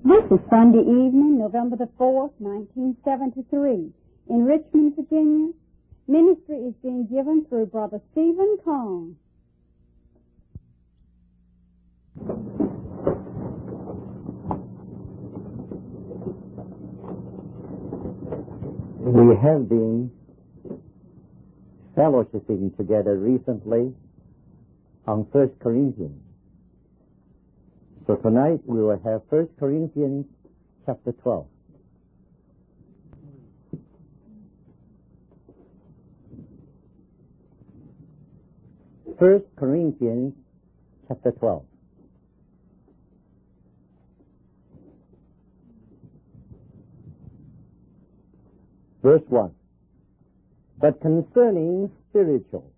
This is Sunday evening, November the 4th, 1973. In Richmond, Virginia, ministry is being given through Brother Stephen Kong. We have been fellowshipping together recently on 1 Corinthians. So tonight we will have 1 Corinthians chapter 12. First Corinthians chapter 12. Verse 1. But concerning spiritual,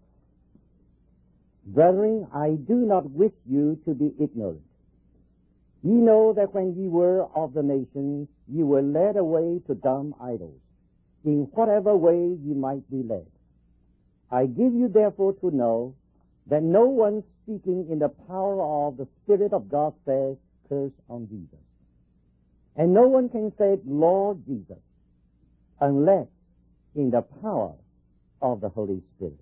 brethren, I do not wish you to be ignorant. Ye know that when ye were of the nations, ye were led away to dumb idols, in whatever way ye might be led. I give you therefore to know that no one speaking in the power of the Spirit of God says, curse on Jesus. And no one can say, Lord Jesus, unless in the power of the Holy Spirit.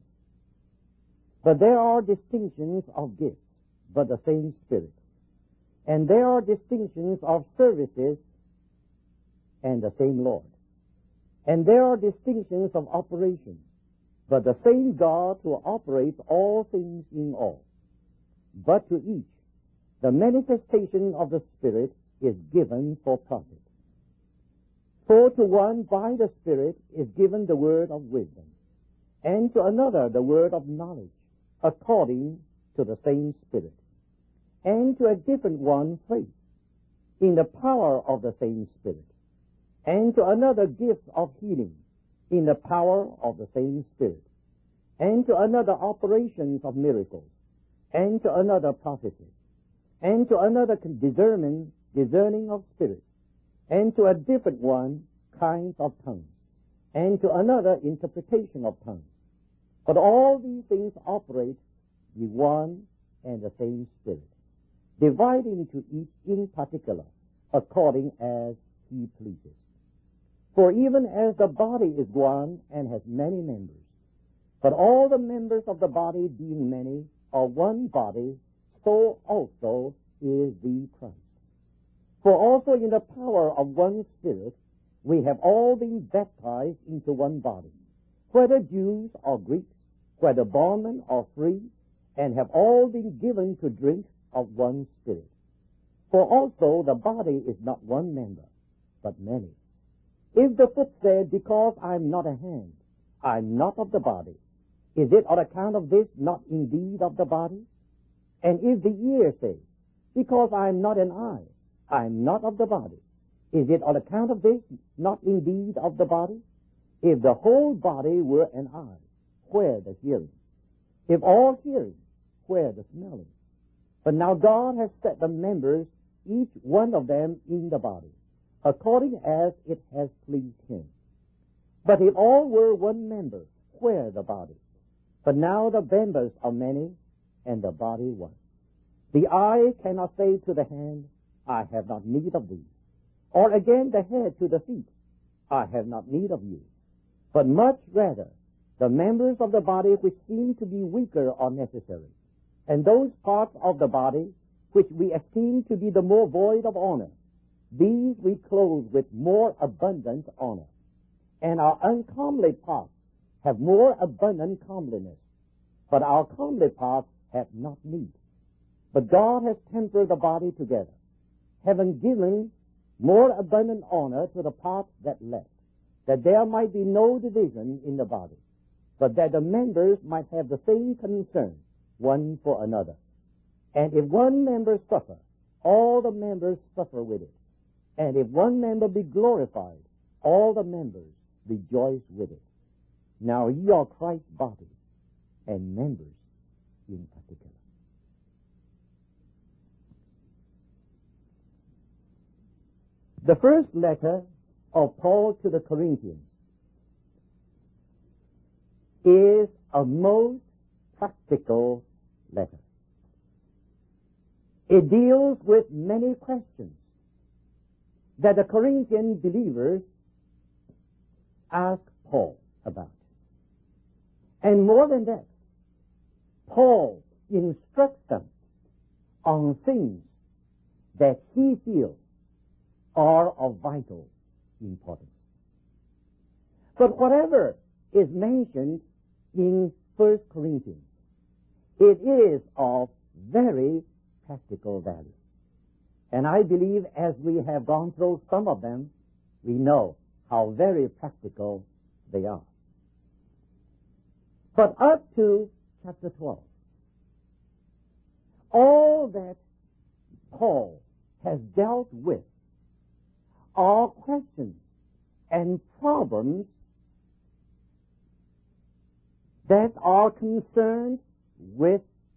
But there are distinctions of gifts, but the same Spirit. And there are distinctions of services, and the same Lord. And there are distinctions of operations, but the same God who operates all things in all. But to each, the manifestation of the Spirit is given for profit. For to one by the Spirit is given the word of wisdom, and to another the word of knowledge, according to the same Spirit. And to a different one faith, in the power of the same Spirit. And to another gifts of healing, in the power of the same Spirit. And to another operations of miracles, and to another prophecy. And to another discerning of spirits. And to a different one kinds of tongues. And to another interpretation of tongues. But all these things operate the one and the same Spirit, dividing to each in particular, according as he pleases. For even as the body is one and has many members, but all the members of the body being many are one body, so also is the Christ. For also in the power of one Spirit we have all been baptized into one body, whether Jews or Greeks, whether bondmen or free, and have all been given to drink of one Spirit. For also the body is not one member, but many. If the foot said, because I am not a hand, I am not of the body, is it on account of this not indeed of the body? And if the ear say, because I am not an eye, I am not of the body, is it on account of this not indeed of the body? If the whole body were an eye, where the hearing? If all hearing, where the smelling? But now God has set the members, each one of them in the body, according as it has pleased him. But if all were one member, where the body? But now the members are many, and the body one. The eye cannot say to the hand, I have not need of thee. Or again the head to the feet, I have not need of you. But much rather, the members of the body which seem to be weaker are necessary. And those parts of the body which we esteem to be the more void of honor, these we clothe with more abundant honor. And our uncomely parts have more abundant comeliness, but our comely parts have not need. But God has tempered the body together, having given more abundant honor to the parts that lack, that there might be no division in the body, but that the members might have the same concern one for another. And if one member suffer, all the members suffer with it. And if one member be glorified, all the members rejoice with it. Now ye are Christ's body, and members in particular. The first letter of Paul to the Corinthians is a most practical letter. It deals with many questions that the Corinthian believers asked Paul about. And more than that, Paul instructs them on things that he feels are of vital importance. But whatever is mentioned in 1 Corinthians, it is of very practical value. And I believe as we have gone through some of them, we know how very practical they are. But up to chapter 12, all that Paul has dealt with are questions and problems that are concerned with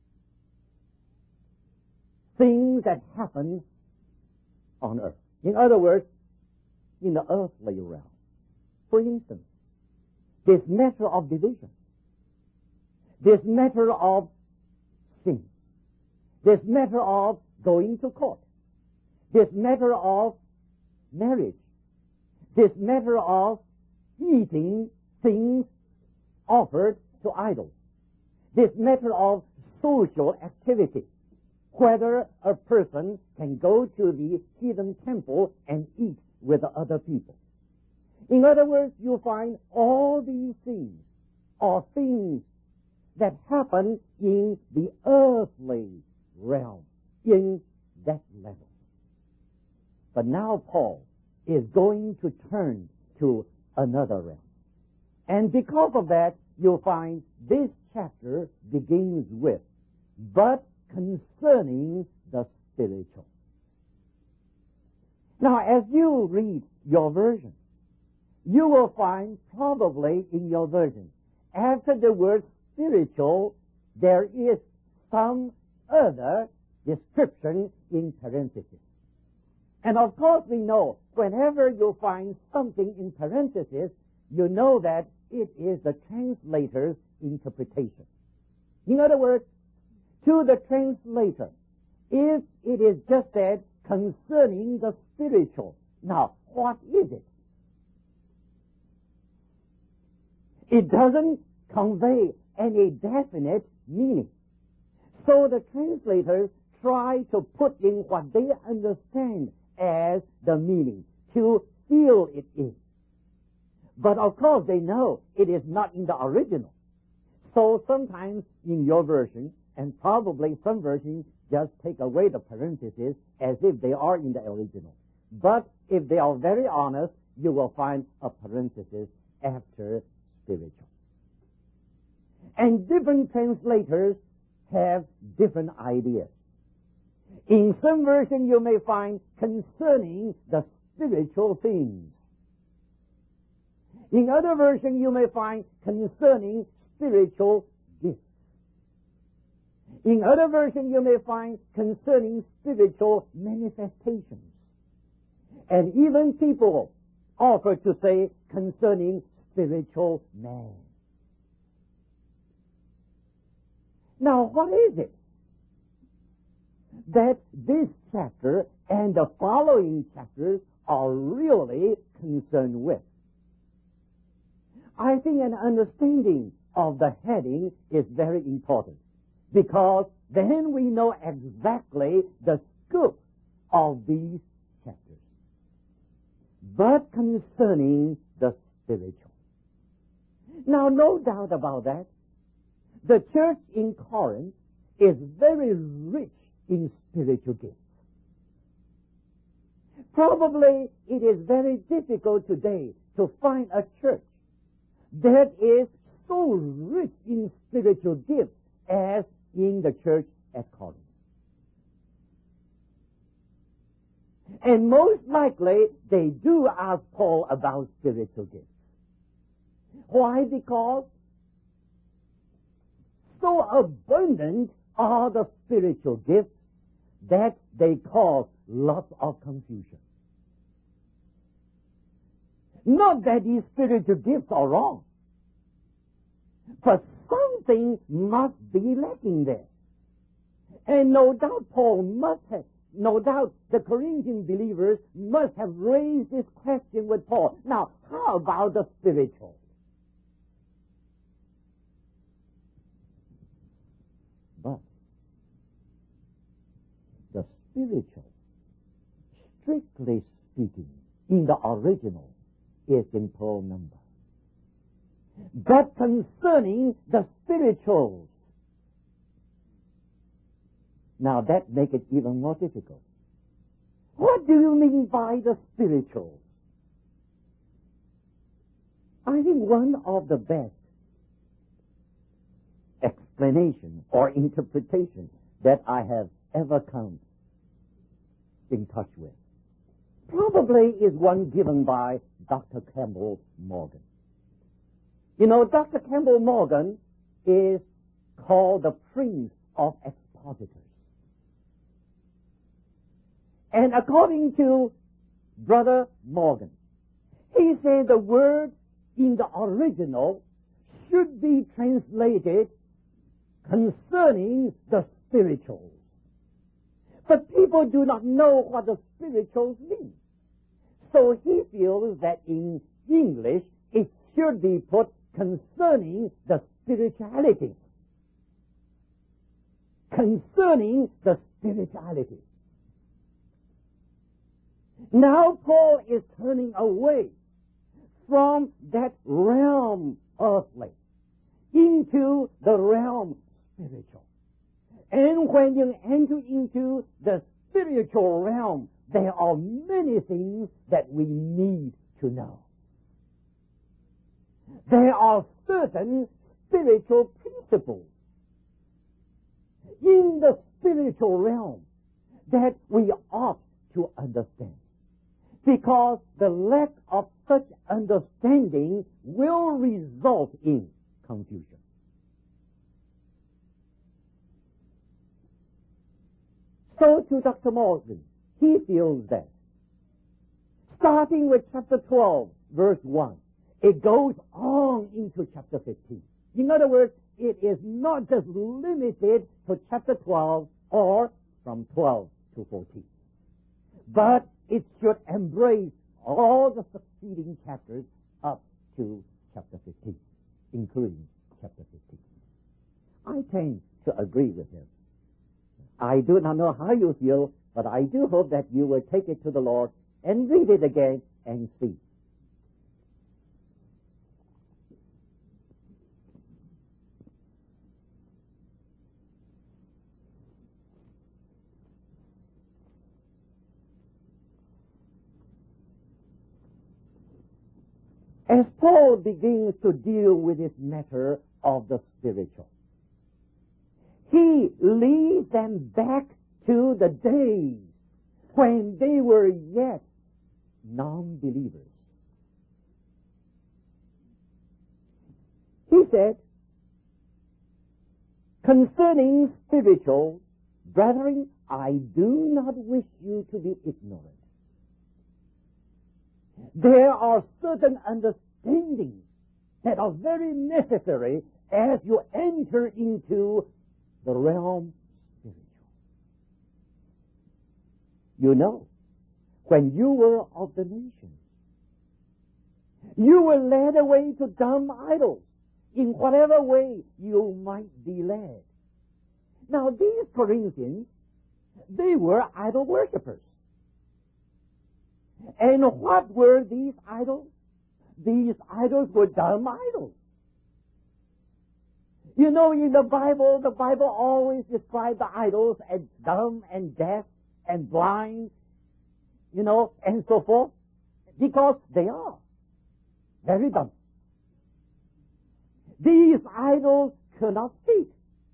things that happen on earth. In other words, in the earthly realm. For instance, this matter of division, this matter of sin, this matter of going to court, this matter of marriage, this matter of eating things offered to idols, this matter of social activity, whether a person can go to the heathen temple and eat with other people. In other words, you find all these things are things that happen in the earthly realm, in that level. But now Paul is going to turn to another realm. And because of that, you'll find this chapter begins with, but concerning the spiritual. Now, as you read your version, you will find probably in your version, after the word spiritual, there is some other description in parentheses. And of course we know, whenever you find something in parentheses, you know that it is the translator's interpretation. In other words, to the translator, if it is just said concerning the spiritual, now what is it? It doesn't convey any definite meaning. So the translators try to put in what they understand as the meaning, to fill it in. But of course they know it is not in the original. So sometimes in your version, and probably some versions just take away the parentheses as if they are in the original. But if they are very honest, you will find a parenthesis after spiritual. And different translators have different ideas. In some version you may find concerning the spiritual things. In other version you may find concerning spiritual gifts. In other version you may find concerning spiritual manifestations. And even people offer to say concerning spiritual man. Now what is it that this chapter and the following chapters are really concerned with? I think an understanding of the heading is very important, because then we know exactly the scope of these chapters. But concerning the spiritual. Now, no doubt about that, the church in Corinth is very rich in spiritual gifts. Probably it is very difficult today to find a church that is so rich in spiritual gifts as in the church at Corinth. And most likely they do ask Paul about spiritual gifts. Why? Because so abundant are the spiritual gifts that they cause lots of confusion. Not that these spiritual gifts are wrong, but something must be lacking there. And no doubt Paul must have no doubt the Corinthian believers must have raised this question with Paul. Now, how about the spiritual? But the spiritual, strictly speaking, in the original, is in plural number. But concerning the spirituals, now that makes it even more difficult. What do you mean by the spirituals? I think one of the best explanation or interpretation that I have ever come in touch with probably is one given by Dr. Campbell Morgan. You know, Dr. Campbell Morgan is called the Prince of Expositors. And according to Brother Morgan, he said the word in the original should be translated concerning the spirituals. But people do not know what the spirituals mean. So he feels that in English it should be put concerning the spirituality. Concerning the spirituality. Now Paul is turning away from that realm earthly into the realm spiritual. And when you enter into the spiritual realm, there are many things that we need to know. There are certain spiritual principles in the spiritual realm that we ought to understand, because the lack of such understanding will result in confusion. So to Dr. Morgan, he feels that, starting with chapter 12, verse 1, it goes on into chapter 15. In other words, it is not just limited to chapter 12 or from 12 to 14. But it should embrace all the succeeding chapters up to chapter 15, including chapter 15. I tend to agree with him. I do not know how you feel, but I do hope that you will take it to the Lord and read it again and see. As Paul begins to deal with this matter of the spiritual, he leads them back to the days when they were yet non-believers. He said, concerning spiritual, brethren, I do not wish you to be ignorant. There are certain understandings that are very necessary as you enter into the realm spiritual. You know, when you were of the nations, you were led away to dumb idols in whatever way you might be led. Now these Corinthians, they were idol worshippers. And what were these idols? These idols were dumb idols. You know, in the Bible always describes the idols as dumb and deaf and blind, you know, and so forth, because they are very dumb. These idols cannot speak.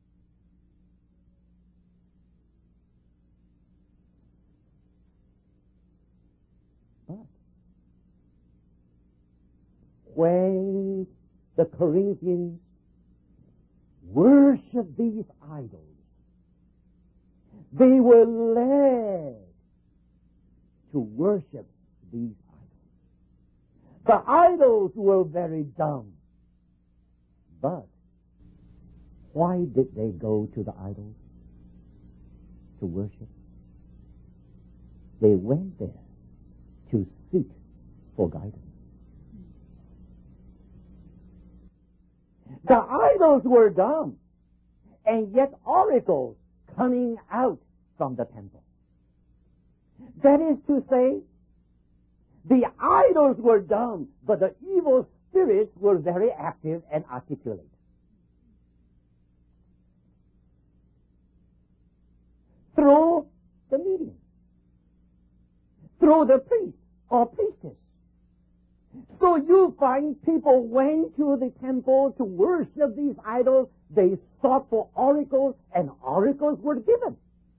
But when the Corinthians worship these idols, they were led to worship these idols. The idols were very dumb. But why did they go to the idols to worship? they went there to seek for guidance. The idols were dumb, and yet oracles coming out from the temple. That is to say, the idols were dumb, but the evil spirits were very active and articulate. Through the medium, through the priest or priestess. So you find people went to the temple to worship these idols. They sought for oracles, and oracles were given.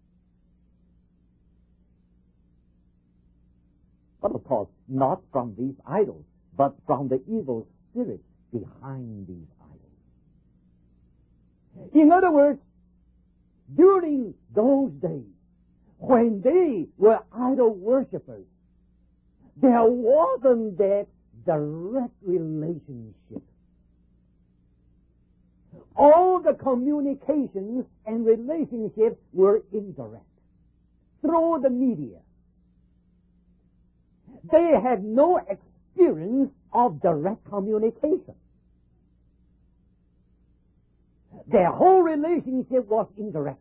But of course, not from these idols, but from the evil spirits behind these idols. In other words, during those days, when they were idol worshippers, there wasn't that direct relationship. All the communications and relationships were indirect, through the media. They had no experience of direct communication. Their whole relationship was indirect.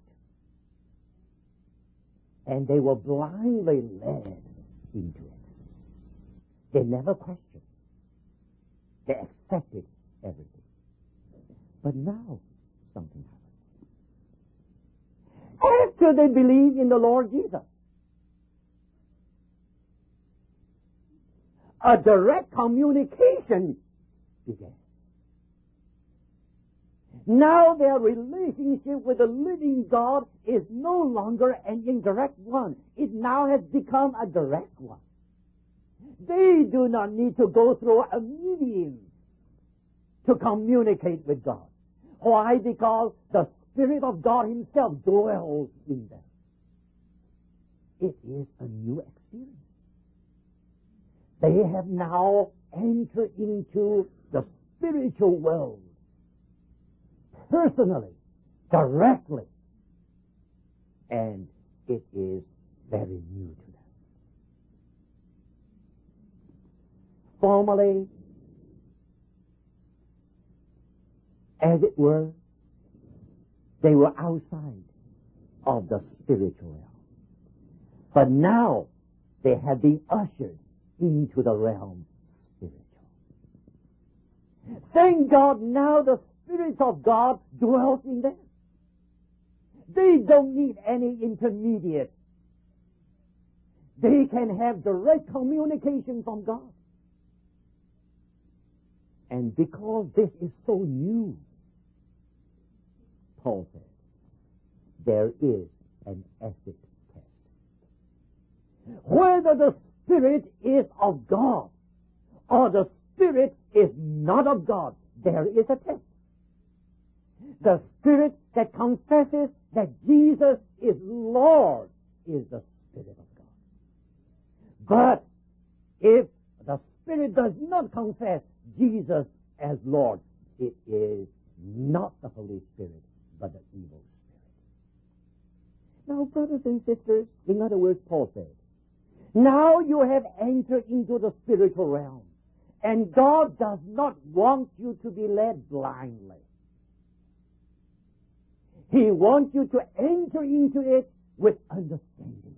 And they were blindly led into it. They never questioned. They accepted everything. But now, something happened. After they believed in the Lord Jesus, a direct communication began. Now their relationship with the living God is no longer an indirect one. It now has become a direct one. They do not need to go through a medium to communicate with God. Why? Because the Spirit of God Himself dwells in them. It is a new experience. They have now entered into the spiritual world personally, directly, and it is very new to them. Formerly, as it were, they were outside of the spiritual realm. But now they have been ushered into the realm spiritual. Thank God, now the Spirit of God dwells in them. They don't need any intermediate. They can have direct communication from God. And because this is so new, Paul said, there is an ethic test. Whether the Spirit is of God or the Spirit is not of God, there is a test. The Spirit that confesses that Jesus is Lord is the Spirit of God. But if the Spirit does not confess Jesus as Lord, it is not the Holy Spirit, but the evil spirit. Now, brothers and sisters, in other words, Paul said, now you have entered into the spiritual realm, and God does not want you to be led blindly. He wants you to enter into it with understanding.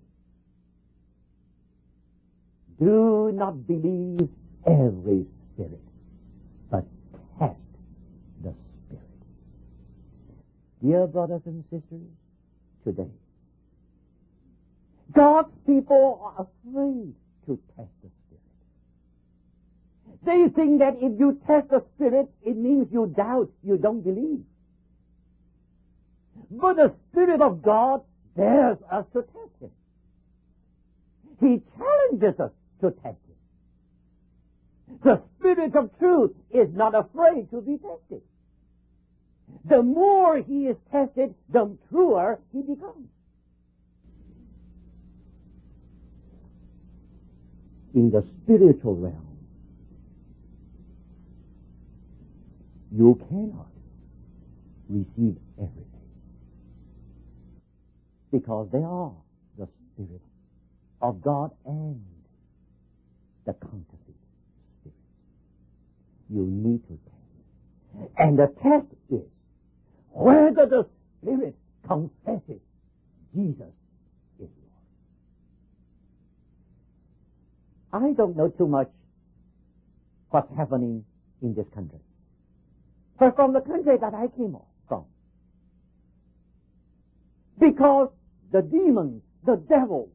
Do not believe every spirit, but test the Spirit. Dear brothers and sisters, today, God's people are afraid to test the Spirit. They think that if you test the Spirit, it means you doubt, you don't believe. But the Spirit of God dares us to test Him. He challenges us to test Him. The Spirit of truth is not afraid to be tested. The more He is tested, the truer He becomes. In the spiritual realm, you cannot receive everything, because they are the Spirit of God and the counterfeit spirit. You need to test. And the test is whether the Spirit confesses Jesus is Lord. I don't know too much what's happening in this country. But from the country that I came from, because the demons, the devil,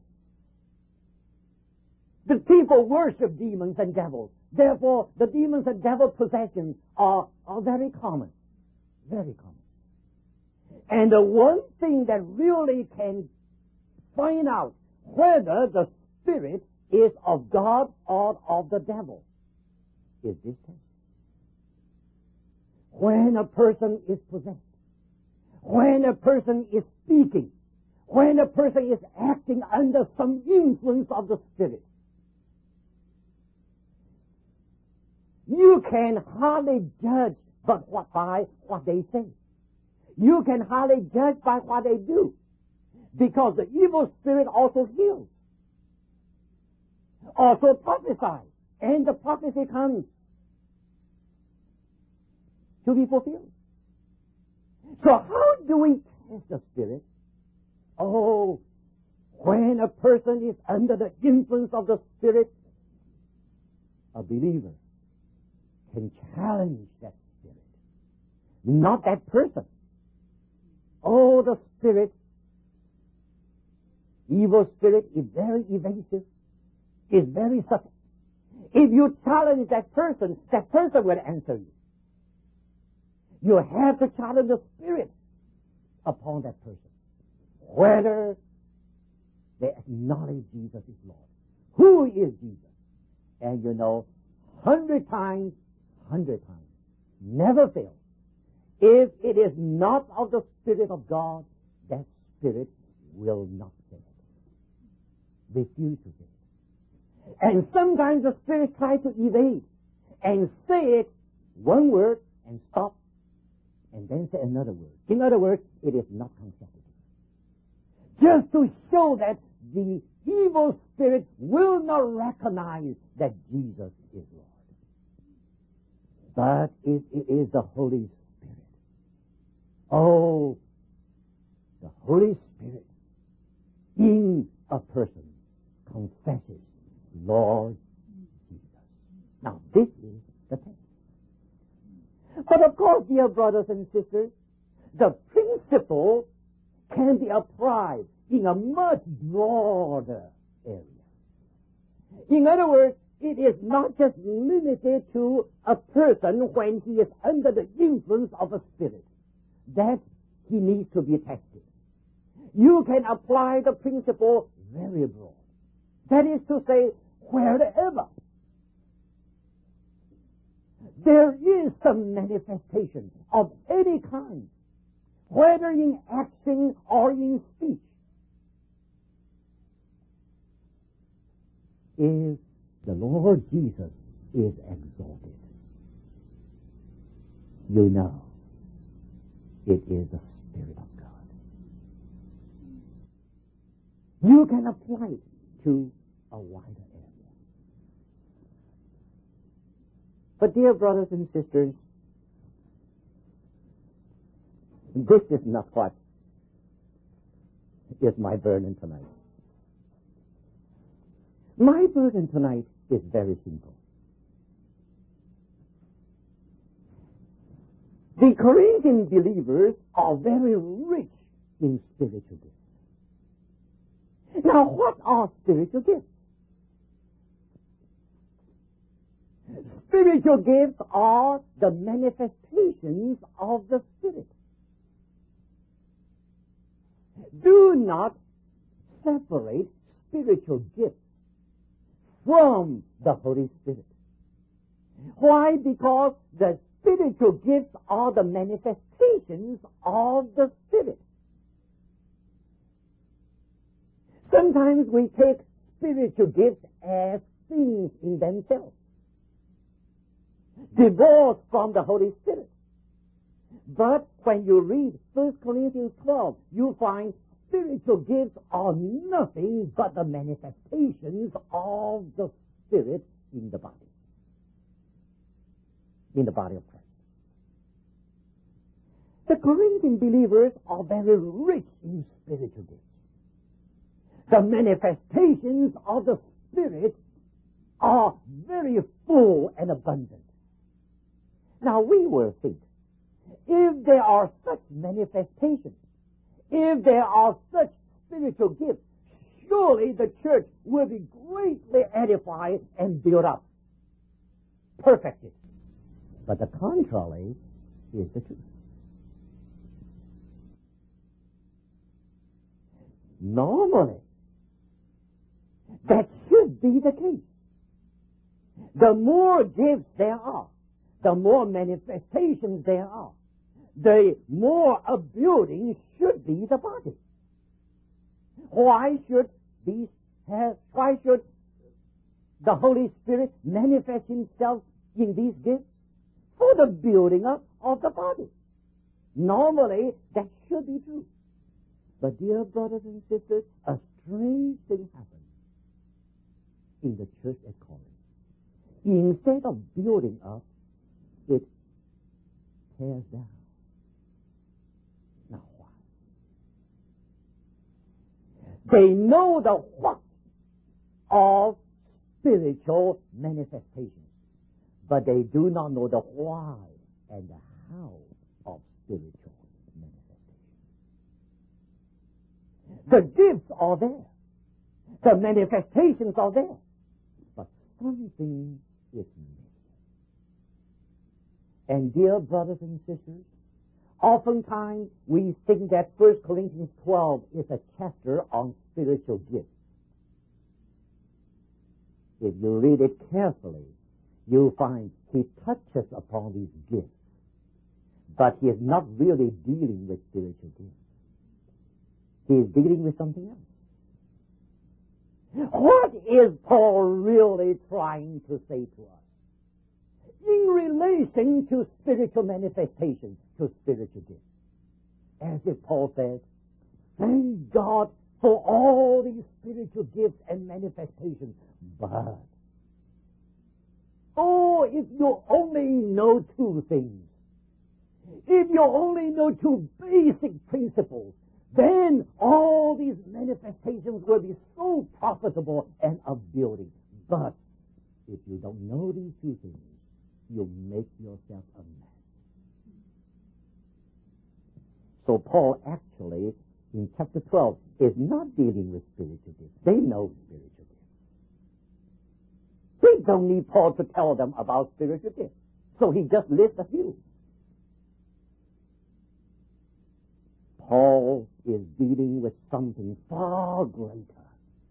the people worship demons and devils. Therefore, the demons and devil possessions are very common. Very common. And the one thing that really can find out whether the Spirit is of God or of the devil is this test. When a person is possessed, when a person is speaking, when a person is acting under some influence of the Spirit, you can hardly judge by what they say. You can hardly judge by what they do, because the evil spirit also heals, also prophesies, and the prophecy comes to be fulfilled. So how do we test the Spirit? Oh, when a person is under the influence of the Spirit, a believer can challenge that Spirit, not that person. Oh, the Spirit, evil spirit, is very evasive, is very subtle. If you challenge that person will answer you. You have to challenge the Spirit upon that person, whether they acknowledge Jesus is Lord. Who is Jesus? And 100 times, never fails. If it is not of the Spirit of God, that Spirit will not say it. Refuse to say it. And sometimes the Spirit tries to evade and say it one word and stop, and then say another word. In other words, it is not consecutive. Just to show that the evil spirit will not recognize that Jesus is Lord. But it is the Holy Spirit. Oh, the Holy Spirit in a person confesses Lord Jesus. Now, this is the test. But of course, dear brothers and sisters, the principle can be applied in a much broader area. In other words, it is not just limited to a person when he is under the influence of a spirit. That he needs to be tested. You can apply the principle very broad. That is to say, wherever there is some manifestation of any kind, whether in action or in speech, if the Lord Jesus is exalted, you know it is the Spirit of God. You can apply it to a wider area. But dear brothers and sisters, this is not what is my burden tonight. My burden tonight is very simple. The Corinthian believers are very rich in spiritual gifts. Now, what are spiritual gifts? Spiritual gifts are the manifestations of the Spirit. Do not separate spiritual gifts from the Holy Spirit. Why? Because the spiritual gifts are the manifestations of the Spirit. Sometimes we take spiritual gifts as things in themselves, divorced from the Holy Spirit. But when you read 1 Corinthians 12, you find spiritual gifts are nothing but the manifestations of the Spirit in the body. In the body of Christ. The Corinthian believers are very rich in spiritual gifts. The manifestations of the Spirit are very full and abundant. Now we will think, if there are such manifestations, if there are such spiritual gifts, surely the church will be greatly edified and built up, perfected. But the contrary is the truth. Normally, that should be the case. The more gifts there are, the more manifestations there are, the more a building should be the body. Why should the Holy Spirit manifest himself in these gifts? For the building up of the body. Normally, that should be true. But dear brothers and sisters, a strange thing happened in the church at Corinth. Instead of building up, it tears down. Now why? They know the what of spiritual manifestations, but they do not know the why and the how of spiritual manifestations. The gifts are there. The manifestations are there. But something is missing. And dear brothers and sisters, oftentimes we think that 1 Corinthians 12 is a chapter on spiritual gifts. If you read it carefully, you'll find he touches upon these gifts, but he is not really dealing with spiritual gifts. He is dealing with something else. What is Paul really trying to say to us in relation to spiritual manifestations, to spiritual gifts? As if Paul says, thank God for all these spiritual gifts and manifestations, but if you only know two things, if you only know two basic principles, then all these manifestations will be so profitable and upbuilding. But if you don't know these two things, you'll make yourself a mess. So Paul actually, in chapter 12, is not dealing with spiritual gifts. They know spiritual gifts. They don't need Paul to tell them about spiritual gifts. So he just lists a few. Paul is dealing with something far greater.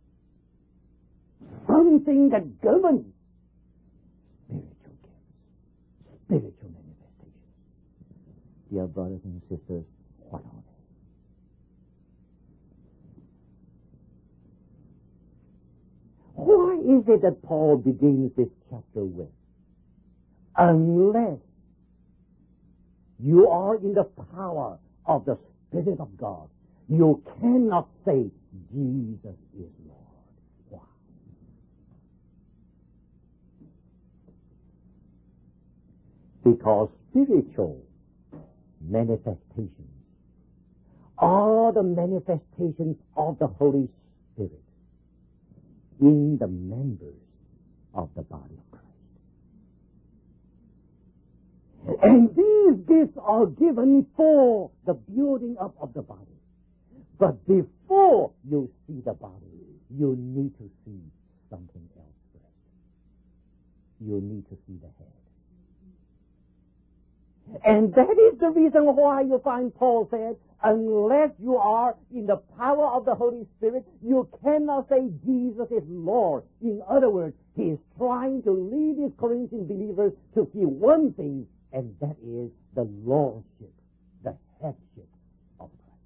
Something that governs spiritual gifts, spiritual manifestations. Dear brothers and sisters, what are they? Why is it that Paul begins this chapter with, unless you are in the power of the Spirit of God, you cannot say Jesus is Lord. Why? Because spiritual manifestations are the manifestations of the Holy Spirit in the members of the body of Christ. And these gifts are given for the building up of the body. But before you see the body, you need to see something else first. You need to see the head. And that is the reason why you find Paul said, unless you are in the power of the Holy Spirit, you cannot say Jesus is Lord. In other words, he is trying to lead his Corinthian believers to see one thing, and that is the lordship, the headship of Christ.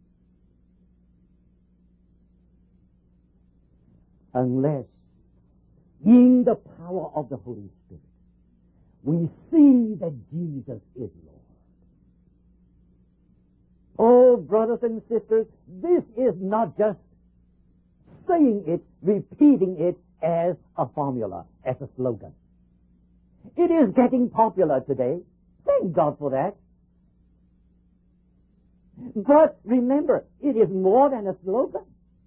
Unless in the power of the Holy Spirit we see that Jesus is Lord. Oh, brothers and sisters, this is not just saying it, repeating it as a formula, as a slogan. It is getting popular today. Thank God for that. But remember, it is more than a slogan.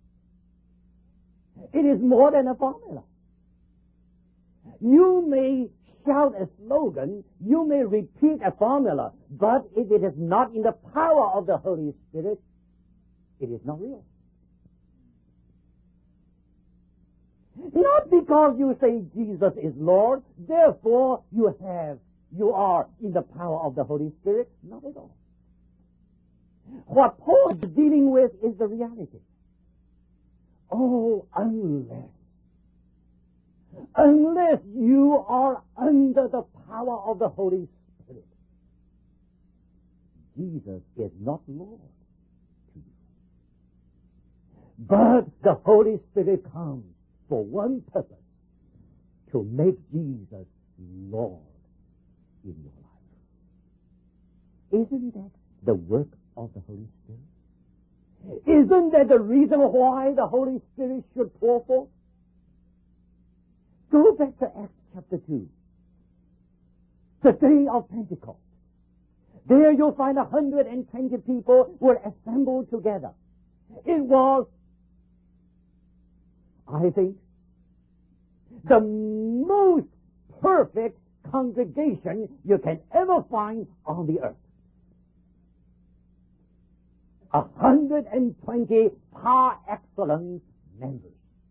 It is more than a formula. You may shout a slogan, you may repeat a formula, but if it is not in the power of the Holy Spirit, it is not real. Not because you say Jesus is Lord, therefore you are in the power of the Holy Spirit. Not at all. What Paul is dealing with is the reality. Oh, unless you are under the power of the Holy Spirit, Jesus is not Lord to you. But the Holy Spirit comes for one purpose, to make Jesus Lord in your life. Isn't that the work of the Holy Spirit? Isn't that the reason why the Holy Spirit should pour forth? Go back to Acts chapter 2. The day of Pentecost. There you'll find 120 people were assembled together. It was, I think, the most perfect congregation you can ever find on the earth. 120 par excellence members.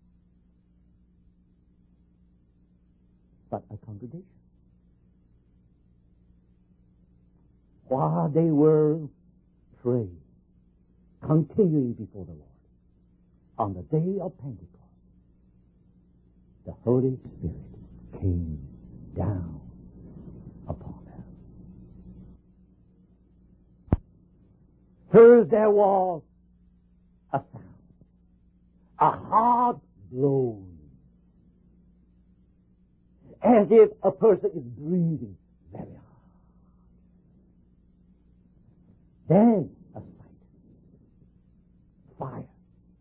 But a congregation. While they were praying, continuing before the Lord, on the day of Pentecost, the Holy Spirit came down upon them. First there was a sound, a hard blowing, as if a person is breathing very hard. Then a sight, fire,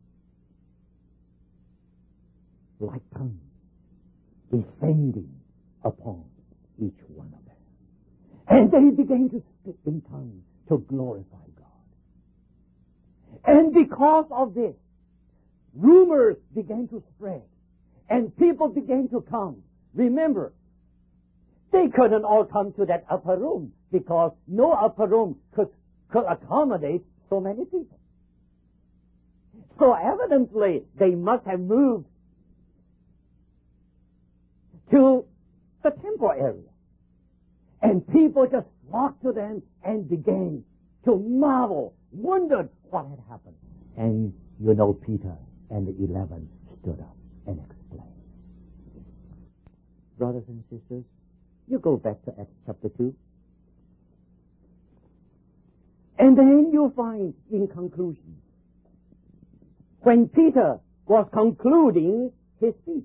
like tongues, descending upon each one of them. And they began to speak in tongues to glorify God. And because of this, rumors began to spread, and people began to come. Remember, they couldn't all come to that upper room because no upper room could accommodate so many people. So evidently, they must have moved to the temple area. And people just flocked to them and began to marvel, wondered what had happened. And you know, Peter and the 11 stood up and explained. Brothers and sisters, you go back to Acts chapter 2. And then you'll find in conclusion, when Peter was concluding his speech,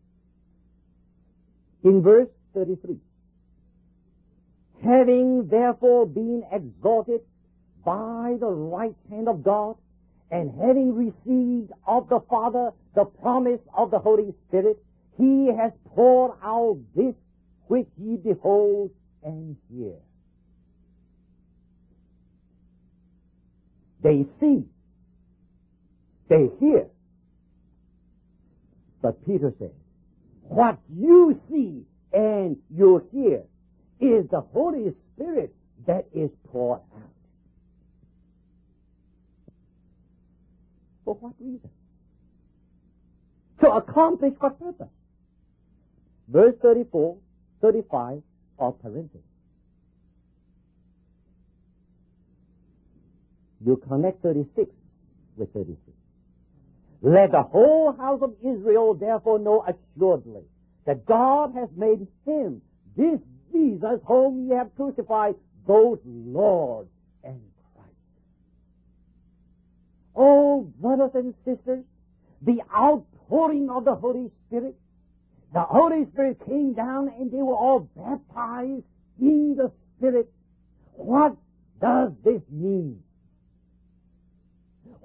in verse 33, having therefore been exalted by the right hand of God, and having received of the Father the promise of the Holy Spirit, he has poured out this which ye behold and hear. They see, they hear. But Peter says, what you see and you hear is the Holy Spirit that is poured out. For what reason? To accomplish what purpose? Verse 34, 35 are parentheses. You connect 36 with 33. Let the whole house of Israel therefore know assuredly that God has made him, this Jesus whom ye have crucified, both Lord and Christ. Oh, brothers and sisters, the outpouring of the Holy Spirit, the Holy Spirit came down and they were all baptized in the Spirit. What does this mean?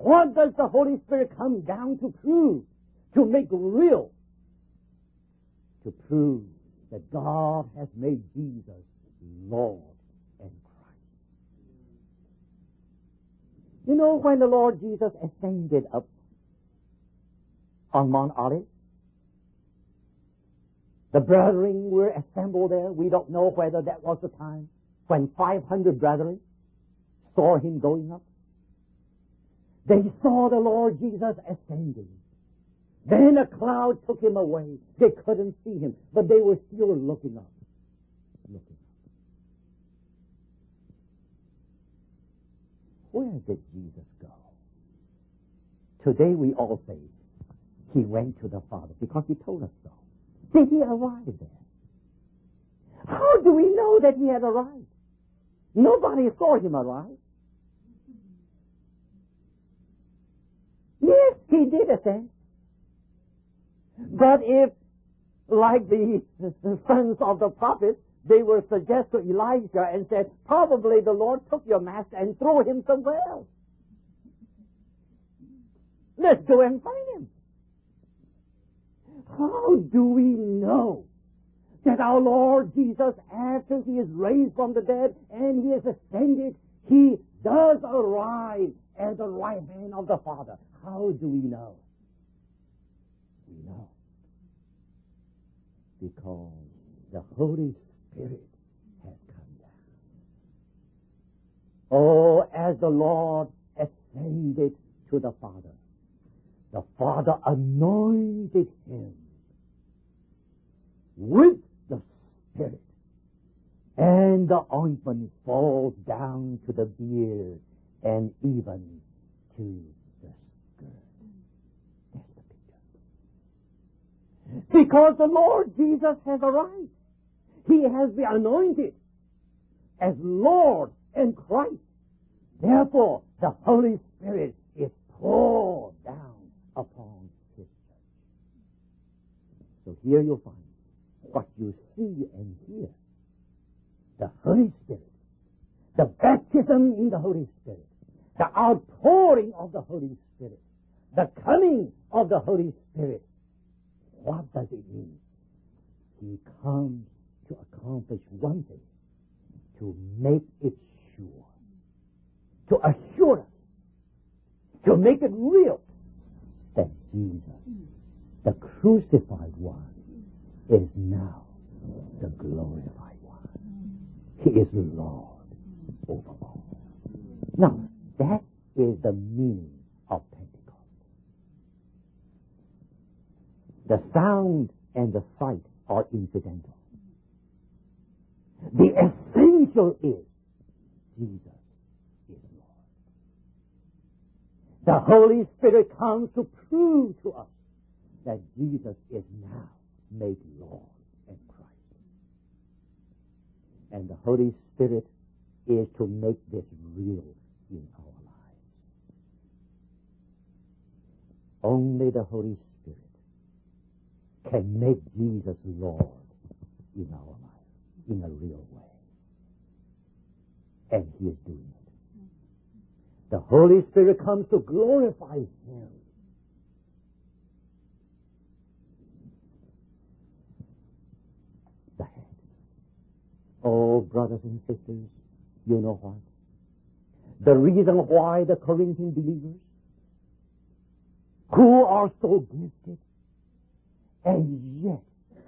What does the Holy Spirit come down to prove? To make real? To prove that God has made Jesus Lord and Christ. You know, when the Lord Jesus ascended up on Mount Olivet, the brethren were assembled there. We don't know whether that was the time when 500 brethren saw him going up. They saw the Lord Jesus ascending. Then a cloud took him away. They couldn't see him, but they were still looking up. Looking up. Where did Jesus go? Today we all say he went to the Father because he told us so. Did he arrive there? How do we know that he had arrived? Nobody saw him arrive. Yes, he did ascend. But if, like the sons of the prophets, they were suggest to Elijah and said, probably the Lord took your master and threw him somewhere else. Let's go and find him. How do we know that our Lord Jesus, after he is raised from the dead and he is ascended, he does arrive at the right hand of the Father? How do we know? We know because the Holy Spirit has come down. Oh, as the Lord ascended to the Father anointed him with the Spirit, and the ointment falls down to the beard and even to the skirt. That's the picture. Because the Lord Jesus has arrived. He has been anointed as Lord and Christ. Therefore, the Holy Spirit is poured down upon his church. So here you'll find what you see and hear. The Holy Spirit, the baptism in the Holy Spirit, the outpouring of the Holy Spirit, the coming of the Holy Spirit. What does it mean? He comes to accomplish one thing, to make it sure, to assure us, to make it real, that Jesus, the crucified one, is now the glorified one. He is Lord over all. Now, that is the meaning of Pentecost. The sound and the sight are incidental. The essential is Jesus is Lord. The Holy Spirit comes to prove to us that Jesus is now made Lord and Christ. And the Holy Spirit is to make this real in our lives. Only the Holy Spirit can make Jesus Lord in our lives in a real way. And he is doing it. The Holy Spirit comes to glorify him. The head. Oh, brothers and sisters, you know what? The reason why the Corinthian believers, who are so gifted, and yet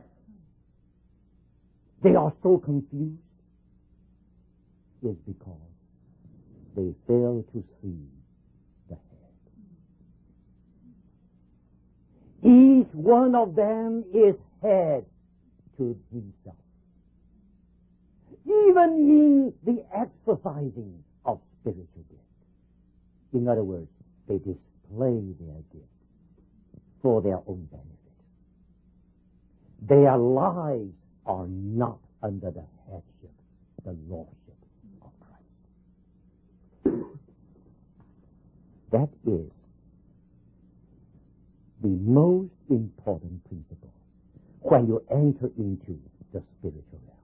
they are so confused, is because they fail to see the head. Each one of them is head to himself. Even in the exercising of spiritual gifts. In other words, they display their gifts for their own benefit. Their lives are not under the headship, the lordship of Christ. That is the most important principle when you enter into the spiritual realm.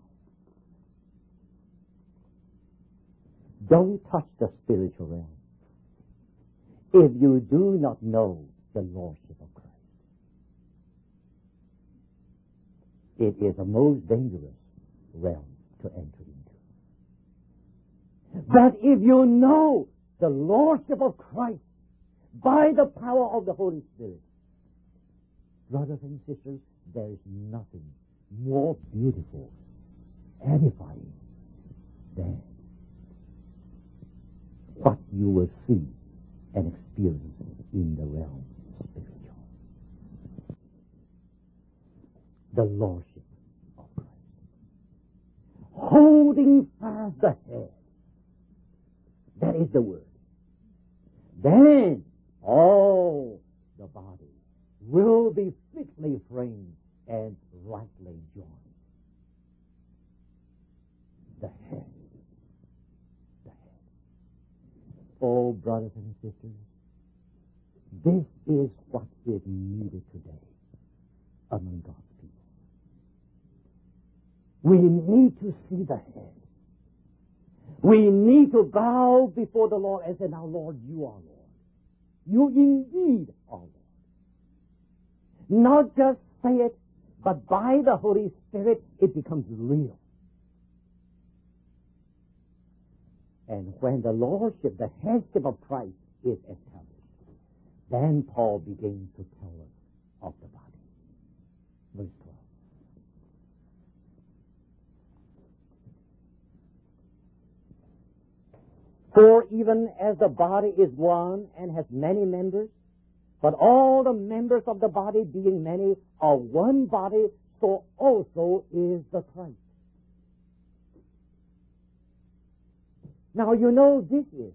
Don't touch the spiritual realm if you do not know the Lordship of Christ. It is a most dangerous realm to enter into. But if you know the Lordship of Christ by the power of the Holy Spirit, brothers and sisters, there is nothing more beautiful, edifying than what you will see and experience in the realm spiritual. The Lordship of Christ. Holding fast the head. That is the word. Then all the body will be fitly framed and rightly joined. The head. The head. Oh, brothers and sisters, this is what is needed today among God's people. We need to see the head. We need to bow before the Lord and say, now, Lord, you are Lord. You indeed are Lord. Not just say it, but by the Holy Spirit, it becomes real. And when the Lordship, the headship of Christ is established, then Paul begins to tell us of the body. Verse 12. For even as the body is one and has many members, but all the members of the body, being many, are one body, so also is the Christ. Now, you know, this is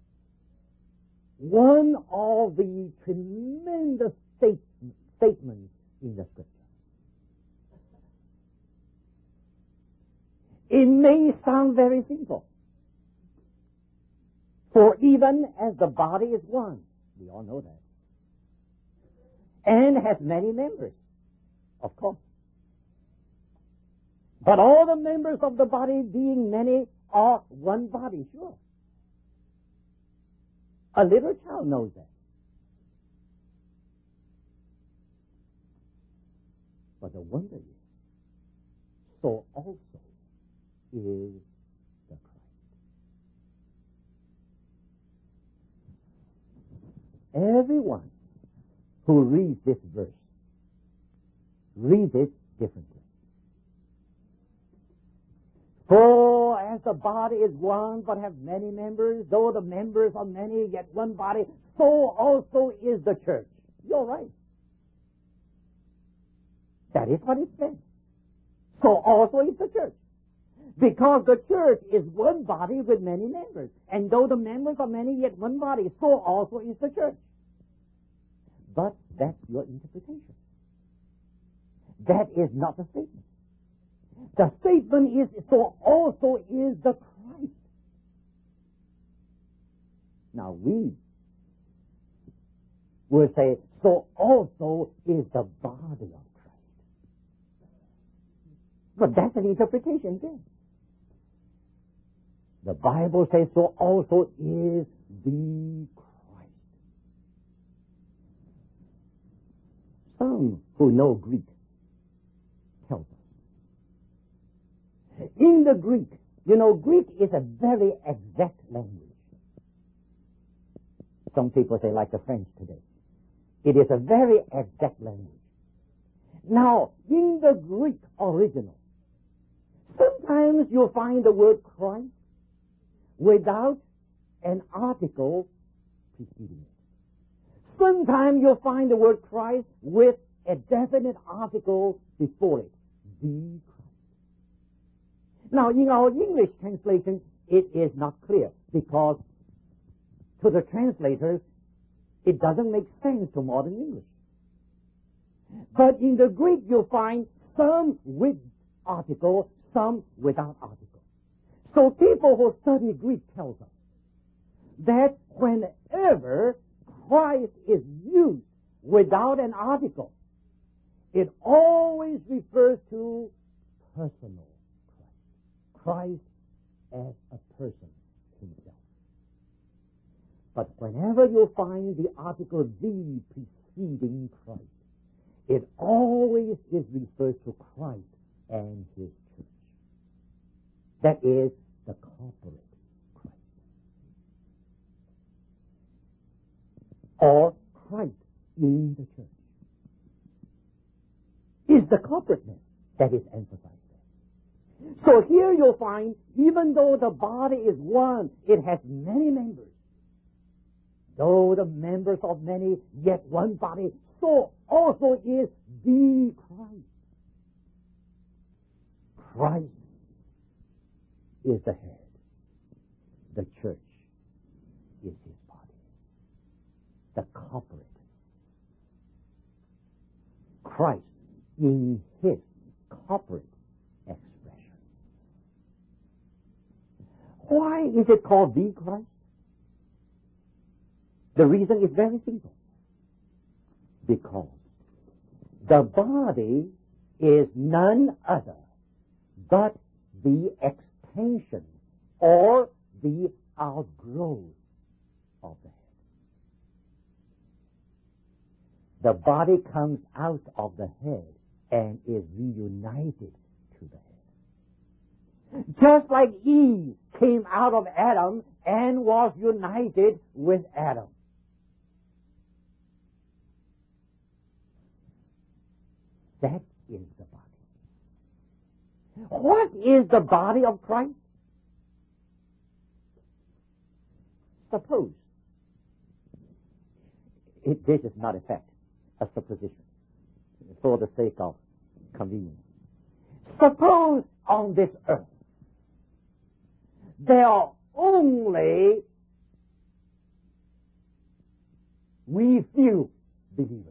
one of the tremendous statements in the Scripture. It may sound very simple. For even as the body is one, we all know that, and has many members, of course. But all the members of the body, being many, are one body, sure. A little child knows that. But the wonder is, so also is the Christ. Everyone who reads this verse reads it differently. For as the body is one, but have many members, though the members are many, yet one body, so also is the church. You're right. That is what it says. So also is the church. Because the church is one body with many members. And though the members are many, yet one body, so also is the church. But that's your interpretation. That is not the statement. The statement is, so also is the Christ. Now we will say, so also is the body of Christ. But that's an interpretation again. The Bible says, so also is the Christ. Some who know Greek tell us. In the Greek, you know, Greek is a very exact language. Some people say like the French today. It is a very exact language. Now, in the Greek original, sometimes you'll find the word Christ without an article preceding it. Sometimes you'll find the word Christ with a definite article before it. The Christ. Now, in our English translation, it is not clear because to the translators, it doesn't make sense to modern English. But in the Greek, you'll find some with article, some without article. So people who study Greek tell us that whenever Christ is used without an article, it always refers to personal Christ. Christ as a person himself. But whenever you find the article the preceding Christ, it always is referred to Christ and his church. That is the corporate Christ. Or Christ in the church. Is the corporateness that is emphasized there. So here you'll find, even though the body is one, it has many members. Though the members of many, yet one body, so also is the Christ. Christ is the head. The church is his body. The corporate. Christ in his corporate expression. Why is it called the Christ? The reason is very simple. Because the body is none other but the extension or the outgrowth of the head. The body comes out of the head and is reunited to the head. Just like Eve came out of Adam and was united with Adam. That is the body. What is the body of Christ? Suppose, this is not a fact, a supposition, for the sake of convenience. Suppose on this earth there are only we few believers.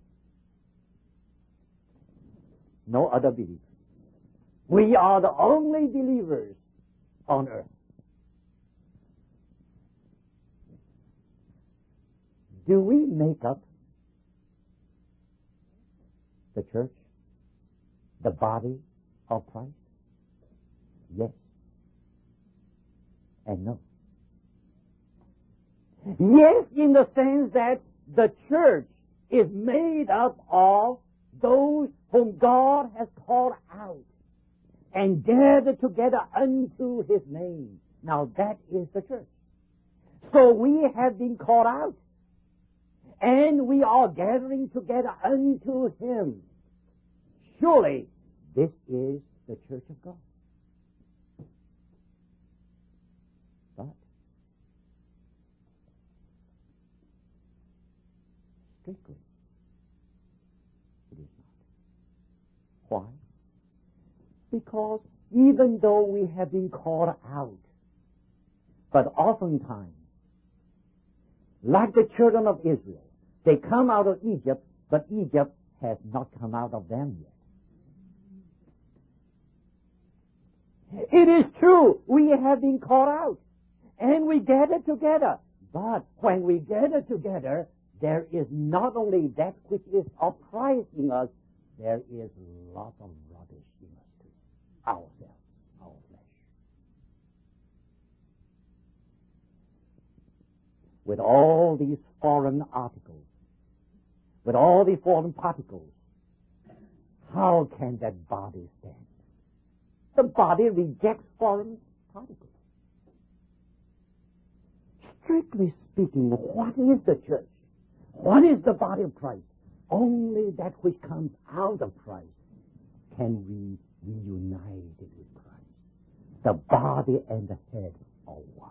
No other believers. We are the only believers on earth. Do we make up the church, the body of Christ? Yes and no. Yes, in the sense that the church is made up of those whom God has called out and gathered together unto his name. Now that is the church. So we have been called out and we are gathering together unto him. Surely this is the church of God. But strictly, it is not. Why? Because even though we have been called out, but oftentimes, like the children of Israel, they come out of Egypt, but Egypt has not come out of them yet. It is true, we have been called out, and we gather together. But when we gather together, there is not only that which is of Christ in us, there is lots of rubbish in us too. Ourselves, our flesh. With all these foreign articles, with all the foreign particles, how can that body stand? The body rejects foreign particles. Strictly speaking, what is the church? What is the body of Christ? Only that which comes out of Christ can be reunited with Christ. The body and the head are one.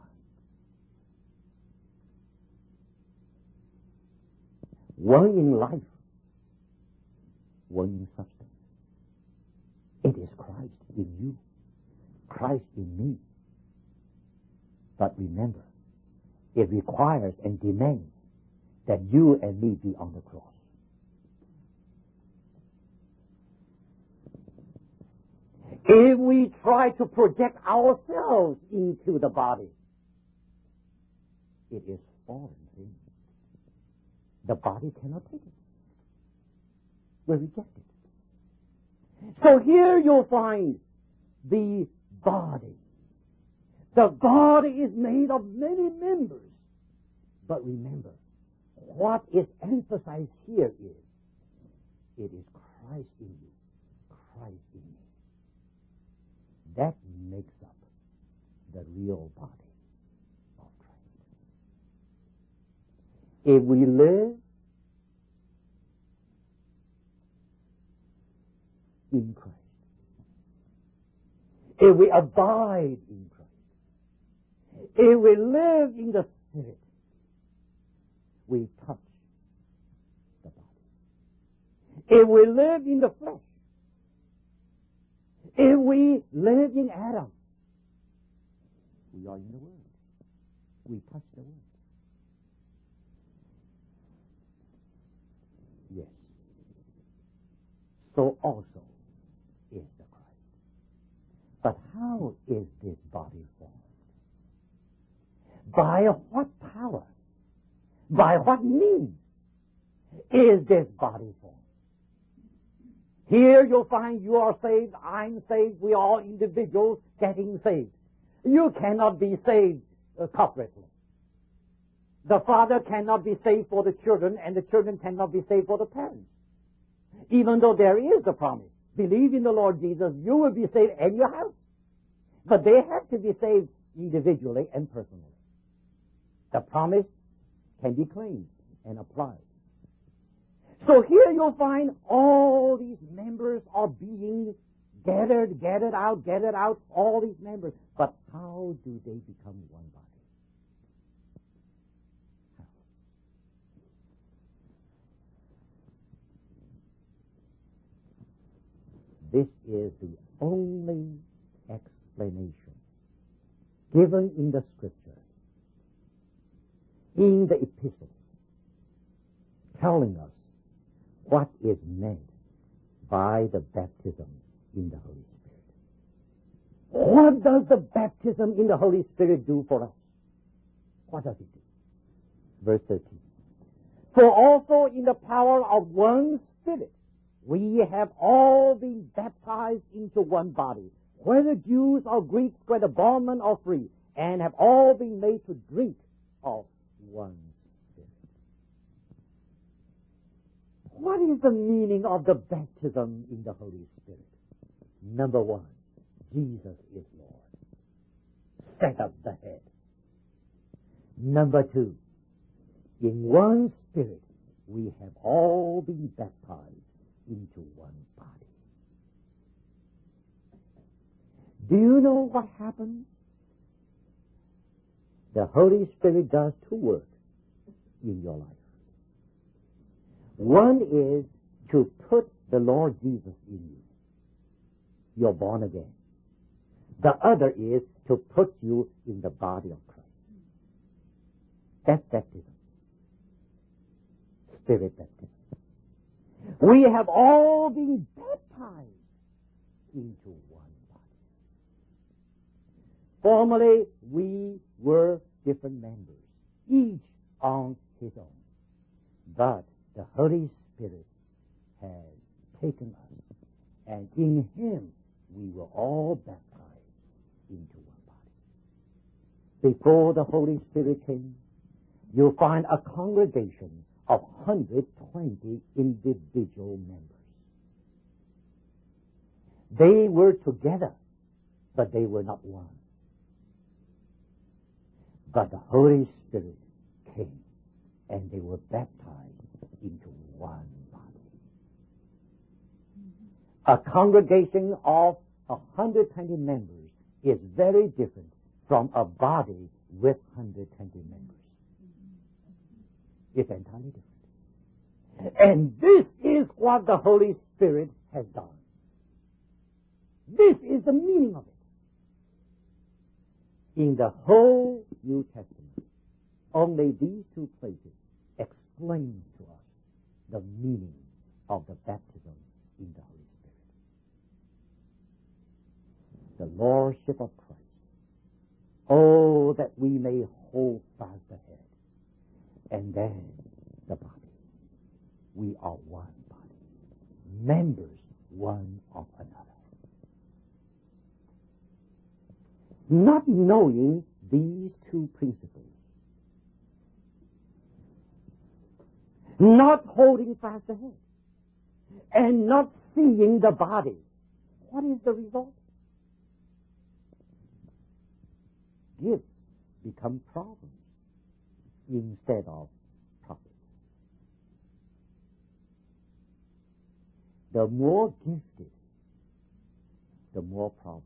One in life, one in substance. It is Christ in you, Christ in me. But remember, it requires and demands that you and me be on the cross. If we try to project ourselves into the body, it is foreign thing. The body cannot take it. We reject it. So here you'll find the body. The body is made of many members. But remember, what is emphasized here is, it is Christ in you, Christ in me. That makes up the real body of Christ. If we live in Christ, if we abide in Christ, if we live in the Spirit, we touch the body. If we live in the flesh, if we live in Adam, we are in the world. We touch the world. Yes. So also is the Christ. But how is this body formed? By what power? By what means is this body formed? Here you'll find you are saved, I'm saved, we are all individuals getting saved. You cannot be saved corporately. The father cannot be saved for the children, and the children cannot be saved for the parents. Even though there is a promise, believe in the Lord Jesus, you will be saved and your house. But they have to be saved individually and personally. The promise can be claimed and applied. So here you'll find all these members are being gathered out, all these members. But how do they become one body? This is the only explanation given in the Scripture, in the epistles, telling us what is meant by the baptism in the Holy Spirit. What does the baptism in the Holy Spirit do for us? What does it do? Verse 13. For also in the power of one Spirit we have all been baptized into one body, whether Jews or Greeks, whether bondmen or free, and have all been made to drink of one Spirit. What is the meaning of the baptism in the Holy Spirit? Number one, Jesus is Lord. Set up the head. Number two, in one Spirit we have all been baptized into one body. Do you know what happens? The Holy Spirit does two works in your life. One is to put the Lord Jesus in you. You're born again. The other is to put you in the body of Christ. That's baptism. Spirit baptism. We have all been baptized into one body. Formerly, we were different members, each on his own. But the Holy Spirit has taken us, and in him we were all baptized into one body. Before the Holy Spirit came, you'll find a congregation of 120 individual members. They were together, but they were not one. But the Holy Spirit came, and they were baptized into one body. A congregation of 120 members is very different from a body with 120 members. It's entirely different. And this is what the Holy Spirit has done. This is the meaning of it. In the whole New Testament, only these two places explain to us the meaning of the baptism in the Holy Spirit. The Lordship of Christ. Oh, that we may hold fast the head. And then the body. We are one body. Members one of another. Not knowing these two principles, not holding fast the head, and not seeing the body. What is the result? Gifts become problems instead of profits. The more gifted, the more problems.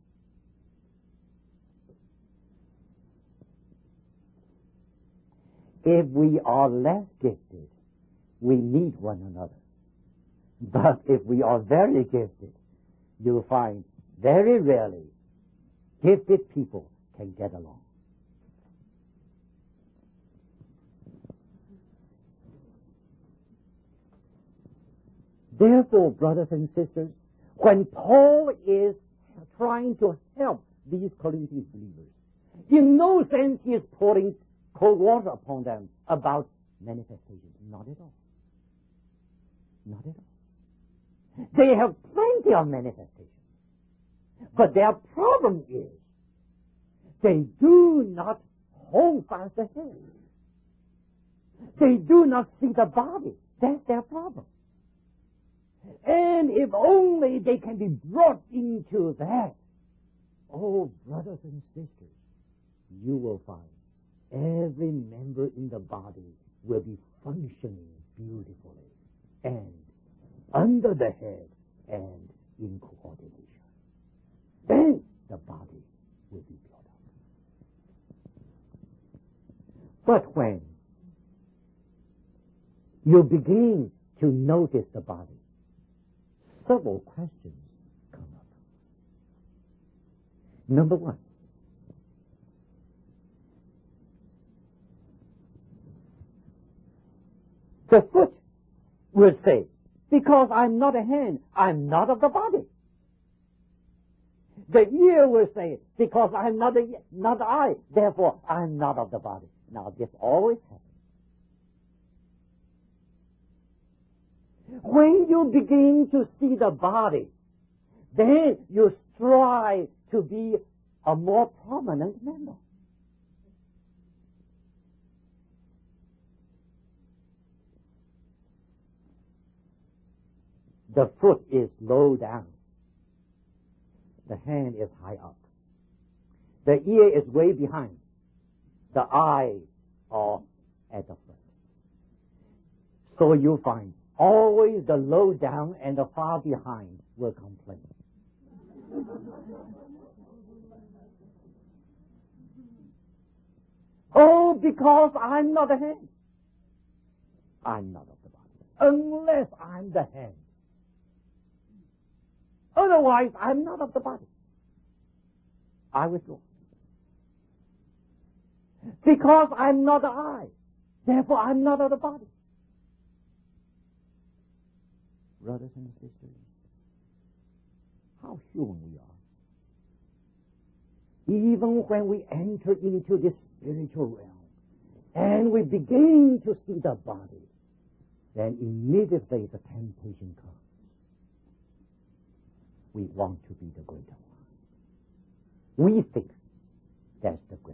If we are less gifted, we need one another. But if we are very gifted, you'll find very rarely gifted people can get along. Therefore, brothers and sisters, when Paul is trying to help these Corinthian believers, in no sense he is pouring cold water upon them about manifestations. Not at all. Not at all. They have plenty of manifestations. But their problem is they do not hold fast the head. They do not see the body. That's their problem. And if only they can be brought into that, oh, brothers and sisters, you will find every member in the body will be functioning beautifully and under the head and in coordination. Then the body will be built up. But when you begin to notice the body, several questions come up. Number one, the foot will say, because I'm not a hand, I'm not of the body. The ear will say, because I'm not the eye, therefore I'm not of the body. Now this always happens. When you begin to see the body, then you strive to be a more prominent member. The foot is low down. The hand is high up. The ear is way behind. The eyes are at the front. So you find always the low down and the far behind will complain. Oh, because I'm not the hand. I'm not of the body. Unless I'm the hand. Otherwise, I'm not of the body. I withdraw. Because I'm not the eye. Therefore, I'm not of the body. Brothers and sisters, how human we are. Even when we enter into this spiritual realm and we begin to see the body, then immediately the temptation comes. We want to be the greater one. We think that's the greater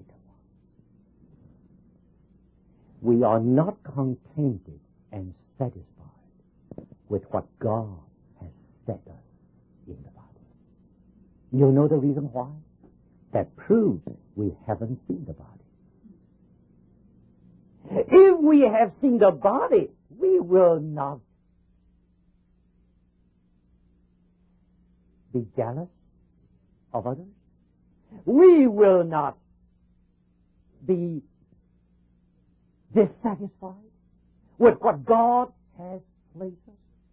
one. We are not contented and satisfied with what God has set us in the body. You know the reason why? That proves we haven't seen the body. If we have seen the body, we will not be jealous of others. We will not be dissatisfied with what God has placed us.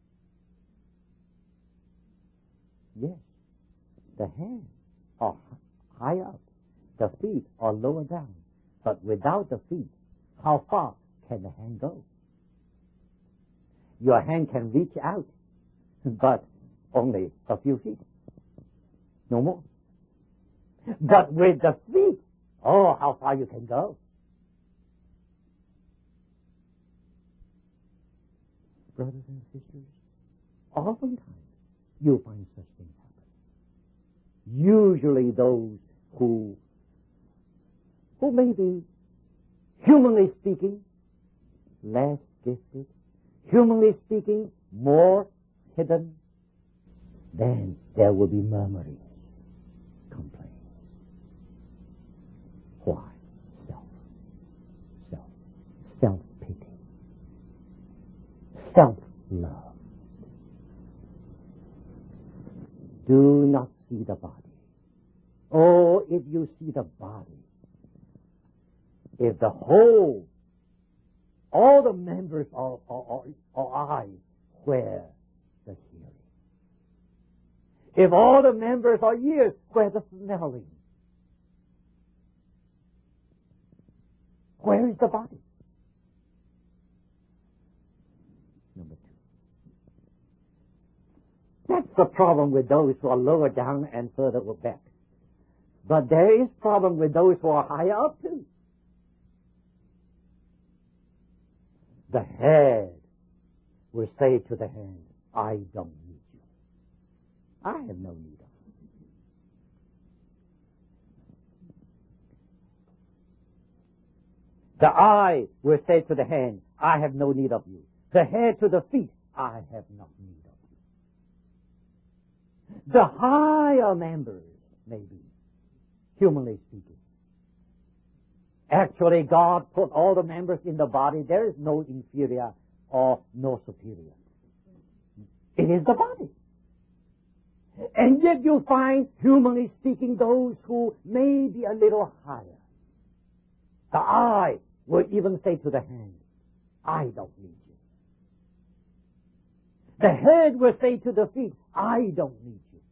Yes, the hands are high up, the feet are lower down, but without the feet, how far can the hand go? Your hand can reach out, but only a few feet. No more. But with the feet, oh, how far you can go. Brothers and sisters, oftentimes you'll find such things happen. Usually those who may be, humanly speaking, less gifted, humanly speaking, more hidden, then there will be murmuring, complaints. Why? Self-pity, self-love. Do not see the body. Oh, if you see the body, if the whole, all the members of eyes, where the hearing? If all the members are ears, where the smelling? Where is the body? Number 2. That's the problem with those who are lower down and further back. But there is problem with those who are higher up too. The head will say to the hand, I don't need you. I have no need of you. The eye will say to the hand, I have no need of you. The head to the feet, I have no need of you. The higher members, maybe, humanly speaking. Actually, God put all the members in the body. There is no inferior or no superior. It is the body. And yet you find, humanly speaking, those who may be a little higher. The eye will even say to the hand, I don't need you. The head will say to the feet, I don't need you.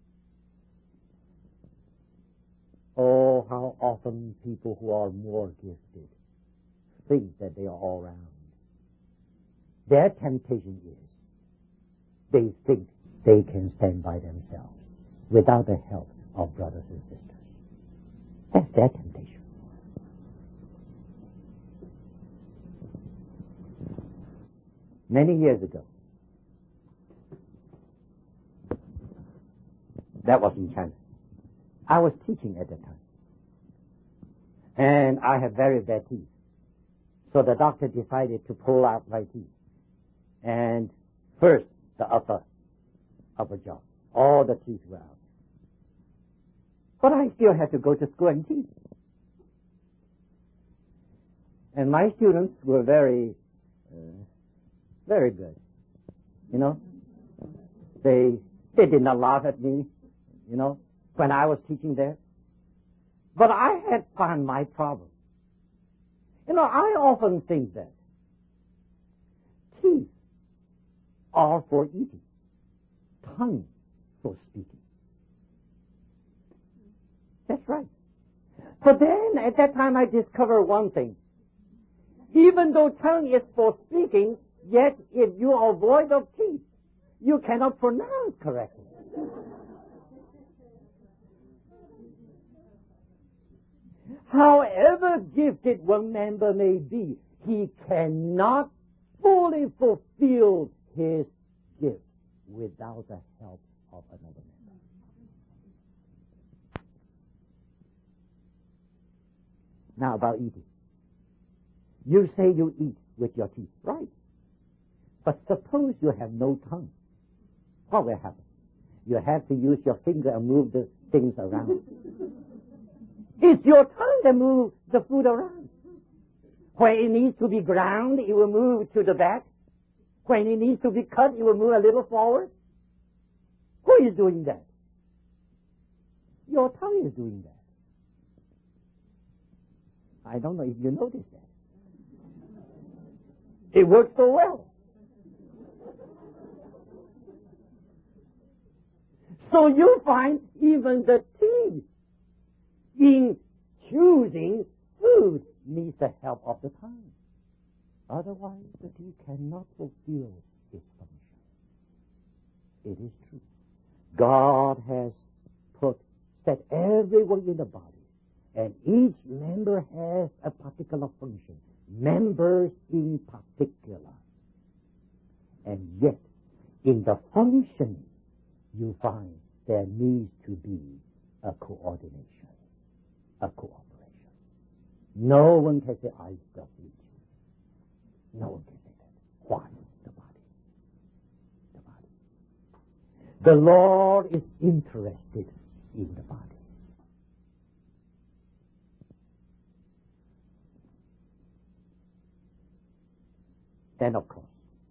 Oh, how often people who are more gifted think that they are all round. Their temptation is they think they can stand by themselves without the help of brothers and sisters. That's their temptation. Many years ago, that was in China. I was teaching at the time. And I had very bad teeth. So the doctor decided to pull out my teeth. And first, the upper jaw. All the teeth were out. But I still had to go to school and teach. And my students were very good. You know, they did not laugh at me, you know, when I was teaching there. But I had found my problem. You know, I often think that teeth are for eating, tongue for speaking. That's right. But then, at that time, I discovered one thing. Even though tongue is for speaking, yet if you are void of teeth, you cannot pronounce correctly. However gifted one member may be, he cannot fully fulfill his gift without the help of another member. Now about eating. You say you eat with your teeth, right? But suppose you have no tongue. What will happen? You have to use your finger and move the things around. It's your tongue that moves the food around. When it needs to be ground, it will move to the back. When it needs to be cut, it will move a little forward. Who is doing that? Your tongue is doing that. I don't know if you noticed that. It works so well. So you find even the teeth in choosing food needs the help of the tongue. Otherwise, the teeth cannot fulfill its function. It is true. God has set everyone in the body, and each member has a particular function. Members in particular. And yet, in the functioning, you find there needs to be a coordination, a cooperation. No one can say, I don't need you. No one can say that. What? The body. The body. The Lord is interested in the body. Then, of course,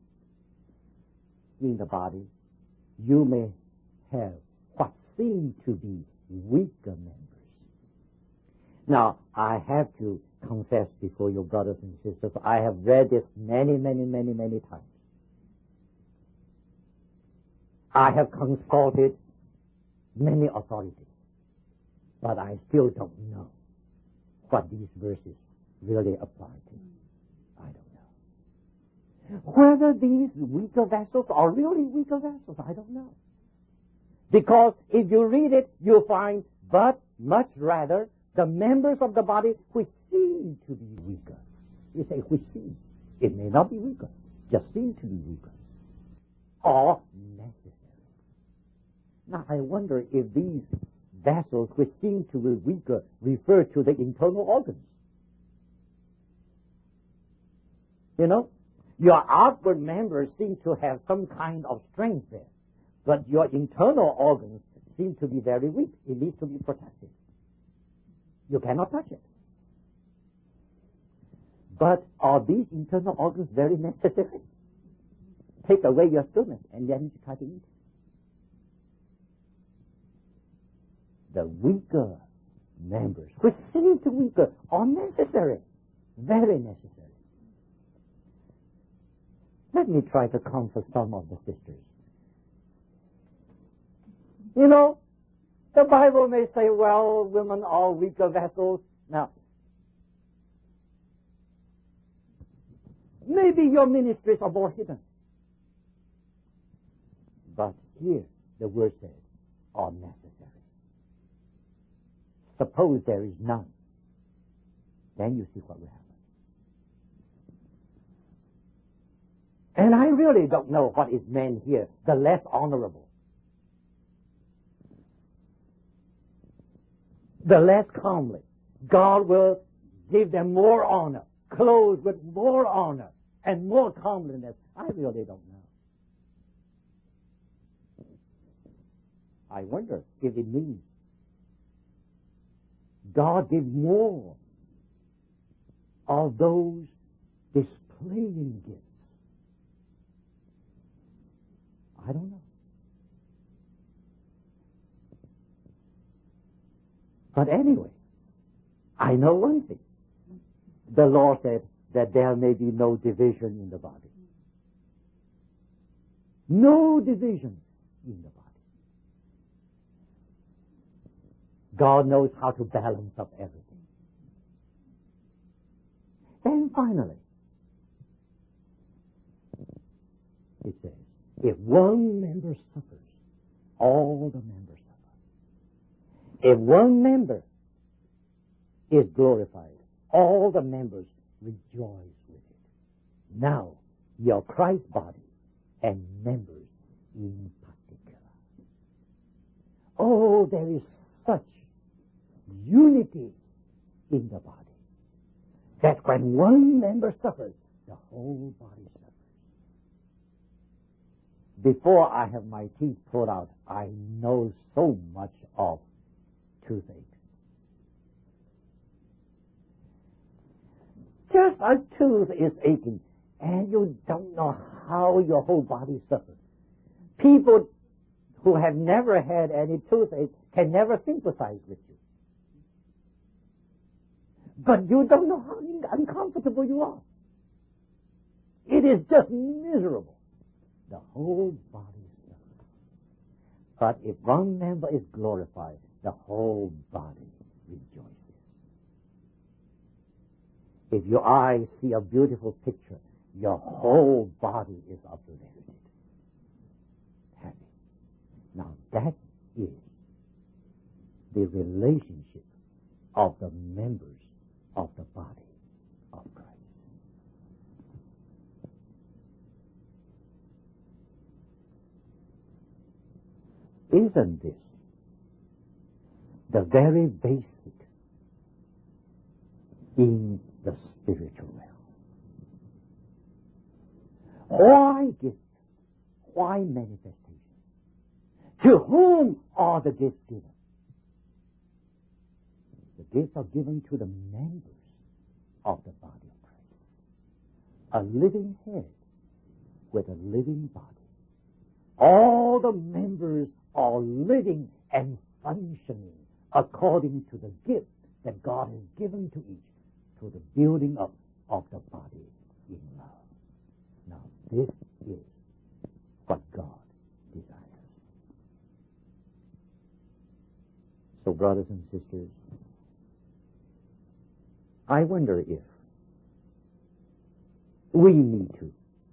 in the body, you may have what seem to be weaker members. Now, I have to confess before you, brothers and sisters, I have read this many times. I have consulted many authorities, but I still don't know what these verses really apply to. I don't know. Whether these weaker vessels are really weaker vessels, I don't know. Because if you read it, you'll find, but much rather, the members of the body which seem to be weaker. You say, which seem. It may not be weaker, just seem to be weaker. Or necessary. Now, I wonder if these vessels which seem to be weaker refer to the internal organs. You know, your outward members seem to have some kind of strength there, but your internal organs seem to be very weak. It needs to be protected. You cannot touch it. But are these internal organs very necessary? Take away your stomach and then you try to eat. The weaker members, which seem to be weaker, are necessary. Very necessary. Let me try to comfort some of the sisters. You know, the Bible may say, well, women are weaker vessels. Now, maybe your ministries are more hidden. But here, the word says, are necessary. Suppose there is none. Then you see what will happen. And I really don't know what is meant here, the less honorable. The less comely. God will give them more honor, clothed with more honor and more comeliness. I really don't know. I wonder if it means God gives more of those displaying gifts. I don't know. But anyway, I know one thing. The Lord said that there may be no division in the body. No division in the body. God knows how to balance up everything. Then finally, it says, if one member suffers, all the members suffer. If one member is glorified, all the members rejoice with it. Now, you're Christ's body and members in particular. Oh, there is such unity in the body that when one member suffers, the whole body suffers. Before I have my teeth pulled out, I know so much of toothache. Just a tooth is aching, and you don't know how your whole body suffers. People who have never had any toothache can never sympathize with you. But you don't know how uncomfortable you are. It is just miserable. The whole body suffers. But if one member is glorified, the whole body rejoices. If your eyes see a beautiful picture, your whole body is uplifted. Happy. Now that is the relationship of the members of the body of Christ. Isn't this the very basic in the spiritual realm? Why gifts? Why manifestations? To whom are the gifts given? The gifts are given to the members of the body of Christ. A living head with a living body. All the members are living and functioning according to the gift that God has given to each, to the building up of the body in love. Now, this is what God desires. So, brothers and sisters, I wonder if we need to,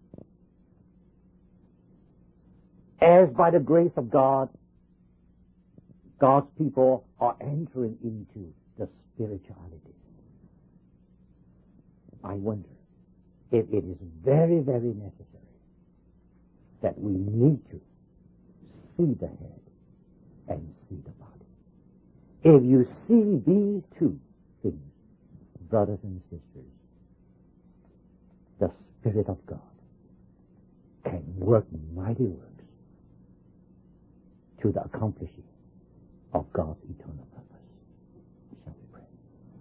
as by the grace of God, God's people are entering into the spirituality. I wonder if it is very, very necessary that we need to see the head and see the body. If you see these two things, brothers and sisters, the Spirit of God can work mighty works to the accomplishing of God's eternal purpose. Shall we pray?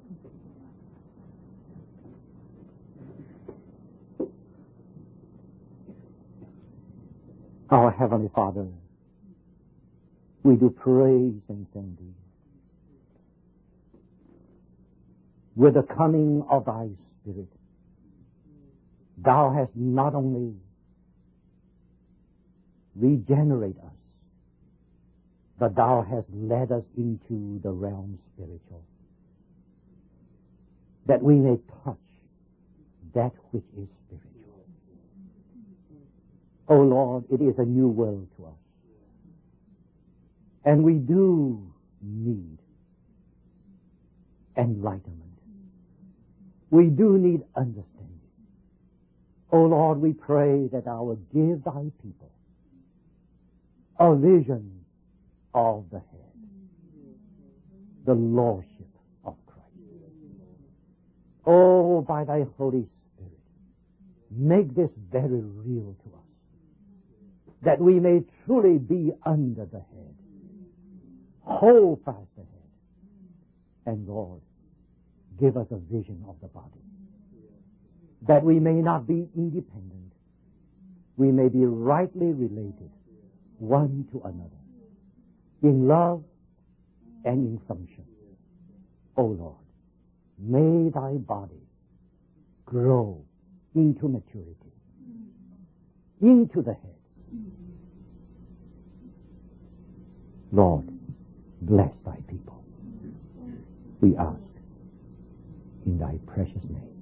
Our Heavenly Father, we do praise and thank Thee. With the coming of Thy Spirit, Thou hast not only regenerated us, but Thou hast led us into the realm spiritual, that we may touch that which is spiritual. Oh Lord, it is a new world to us. And we do need enlightenment. We do need understanding. Oh Lord, we pray that Thou will give Thy people a vision of the head, the lordship of Christ. Oh, by Thy Holy Spirit, make this very real to us, that we may truly be under the head. Hold fast the head. And Lord, give us a vision of the body, that we may not be independent. We may be rightly related one to another, in love and in function. O Lord, may Thy body grow into maturity, into the head. Lord, bless Thy people. We ask in Thy precious name.